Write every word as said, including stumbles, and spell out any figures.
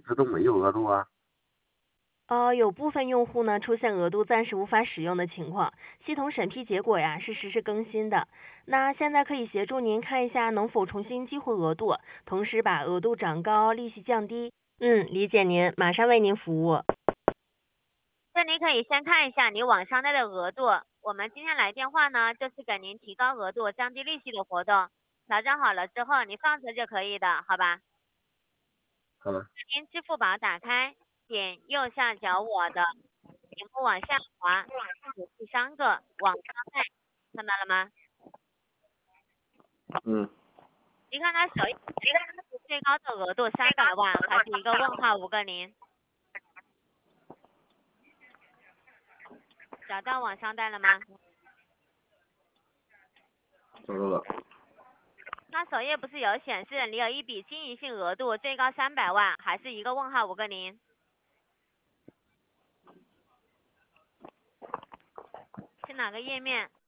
直都没有额度啊。 呃，有部分用户呢出现额度暂时无法使用的情况，系统审批结果呀是实时更新的。那现在可以协助您看一下能否重新激活额度，同时把额度涨高，利息降低。嗯，理解您，马上为您服务。 这你可以先看一下你网商贷的额度。我们今天来电话呢，就是给您提高额度、降低利息的活动。调整好了之后，你放着就可以的，好吧？ 好吧。 您支付宝打开，点右下角我的，屏幕往下滑，有第三个网商贷，看到了吗？ 嗯。 你看它首页最高的额度三百万，还是一个问号五个零？找到网商贷了吗？ 找到了。 那首页不是有显示你有一笔经营性额度最高三百万，还是一个问号五个零？是哪个页面？